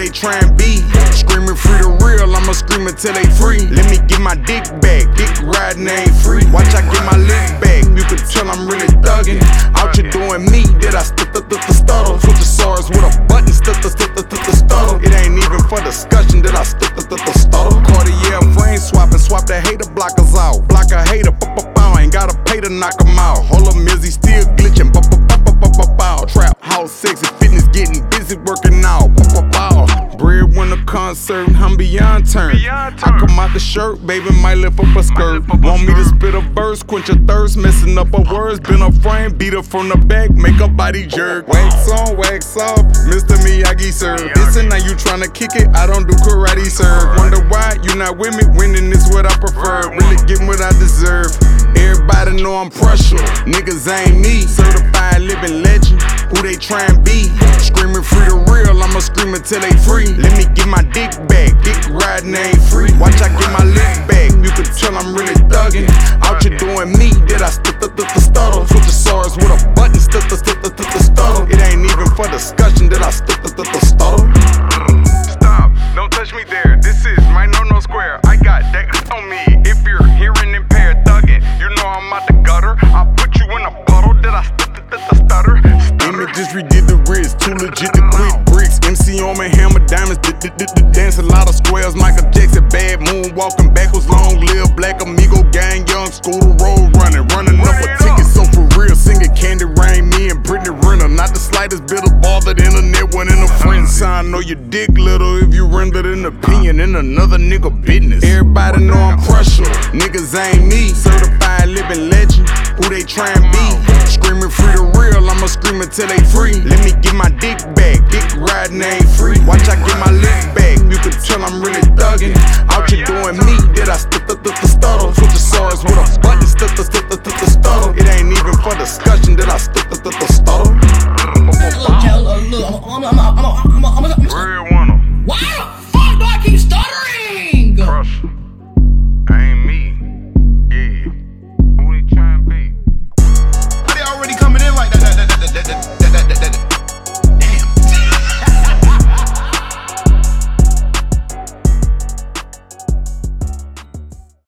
they tryin' be. Screaming free the real, I'ma scream until they free. Let me get my dick back, dick riding ain't free. Watch I get my lick back, you can tell I'm really thuggin'. Out here doing me, did I stutter? Switch the swords with a button, stutter. It ain't even for discussion, did I stutter? Cartier frame swapping, swap the hater blockers out. Block a hater, ain't gotta pay to knock 'em out. Hold up, Mizzy still glitching, trap house, sexy fitness, getting busy working out. Breadwinner concert, I'm beyond turn. I come out the shirt, baby, might lift up a skirt. Want me to spit a verse, quench your thirst, messing up her words. Been a frame, beat her from the back, make her body jerk. Wax on, wax off, Mr. Miyagi serve. Listen, now you tryna kick it, I don't do karate serve. Wonder why you not with me, winning is what I prefer. Really getting what I deserve. Everybody know I'm pressure, niggas ain't me. Certified living legend, who they tryin' be. Screaming free the real, I'ma scream until they free. Let me get my dick back, dick riding ain't free. Watch I get my lick back, you can tell I'm really thuggin'. Out here doing me, did I stutter? Switch the swords with a button, stutter. It ain't even for discussion, did I stutter? Stop, don't touch me there, this is my no square. I got that on me, if you're hearing impaired thuggin', you know I'm out the gutter. I'll put you in a puddle, did I stutter? Images redid the wrist, too legit to quit bricks. MC on me, hammer diamonds, dance a lot of squares. Michael Jackson, bad moon, walking backwards, long live Black Amigo gang, young scooter road running up a ticket. So for real, singing Candy Rain, me and Brittany Renner. Not the slightest bit of bother, the internet went in a friend sign. Know your dick little if you rendered an opinion in another nigga business. Everybody know I'm pressure, niggas ain't me. Certified living legend, who they tryin' be. Screaming free the real, I'ma scream until they free. Let me get my dick back, dick riding ain't free. Watch I get my lick back, you can tell I'm really thuggin'. Out here doing me, did I stutter? Switch the swords with a button, stutter. It ain't even for discussion, did I stutter?